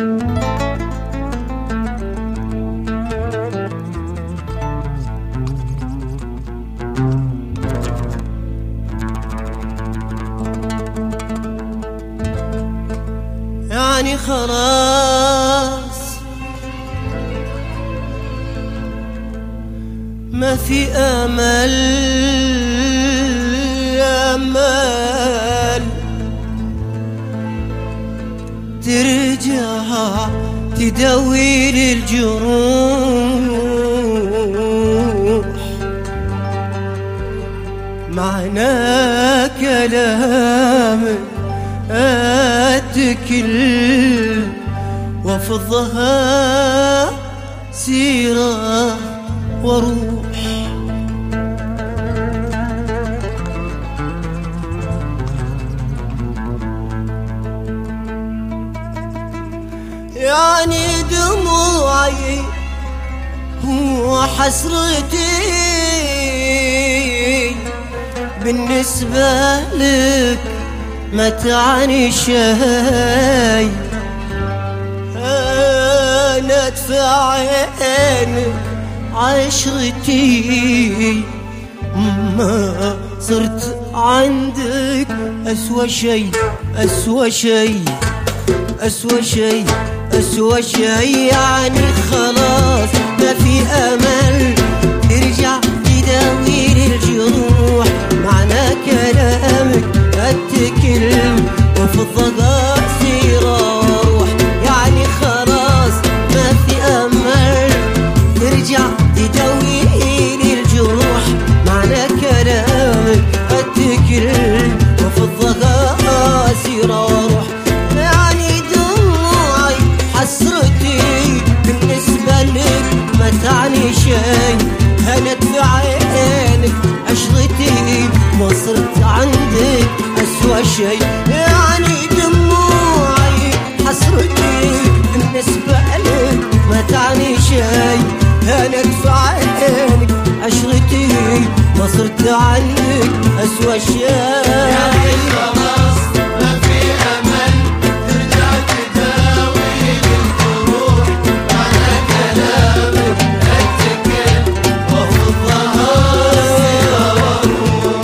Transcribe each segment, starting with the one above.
يعني خلاص ما في أمل ترجع تداوي الجروح. معنى كلامك أتكل وفضها سيرة وروح. يعني دموعي وحسرتي بالنسبة لك ما تعني شي. أنا ادفع عينك عشرتي ما صرت عندك أسوأ شي أسوأ شي أسوأ شي أسوأ شي. يعني خلاص ما في أمل ترجع تداوي الجروح. معنى كلامك أتكل وفضها سيرة وروح. يعني خلاص ما في أمل ترجع تداوي الجروح. معنى كلامك أتكل وفضها سيرة وروح. يعني دموعي حسرتي بالنسبة لك ما تعني شي. هنت في عينك عشرتي ما صرت عندك أسوأ شي. يعني دموعي حسرتي بالنسبة لك ما تعني شي. هنت في عينك عشرتي ما صرت عندك أسوأ شي. يعني خلاص ما في أمل ترجع تداوي الجروح. معنى كلامك أتكل وفضها سيرة وروح.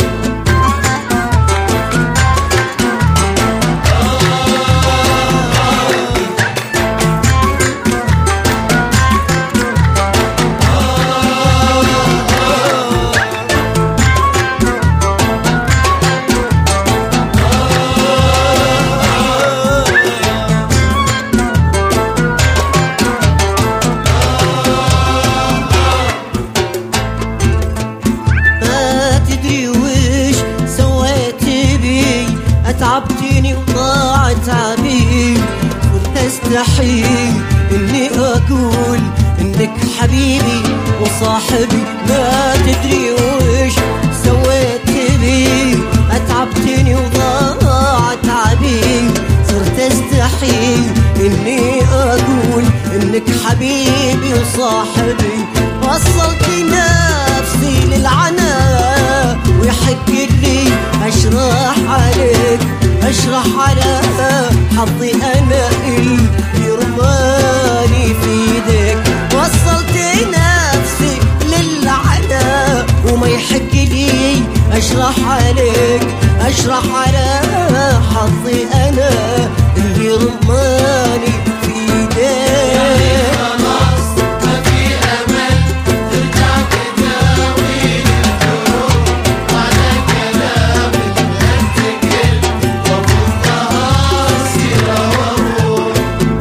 تعبتني وضاع تعبي وتستحي اني اقول انك حبيبي وصاحبي. ما تدري وش سويت بي. اتعبتني وضاع تعبي صرت استحي اني اقول انك حبيبي وصاحبي. وصلت نفسي للعناء ويحق لي اشرح عليك اشرح على حظي انا اللي رماني في ايديك. وصلت نفسي للعناء وما يحق لي اشرح عليك اشرح على حظي انا اللي رماني في ايديك. خلاص ما في أمل ترجع تداوي الجروح. معنى كلامك أتكل وفضها سيرة وروح.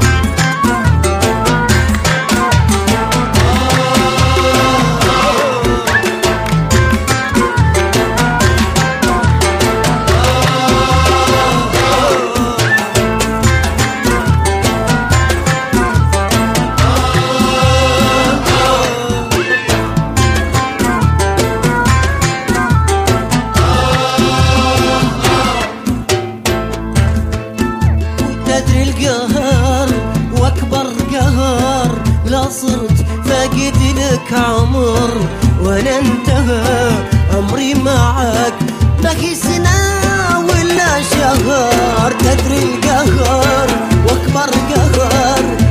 تدري القهر واكبر قهر لا صرت فاقد لك عمر وانا انتهى عمري معك باقي سنة ولا شهر. تدري القهر واكبر قهر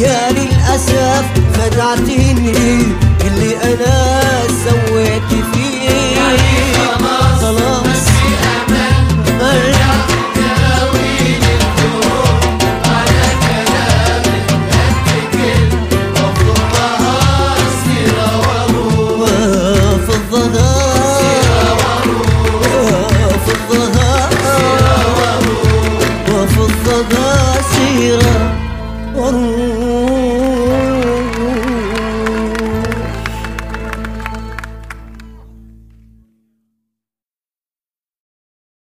يا للأسف خدعتني اللي أنا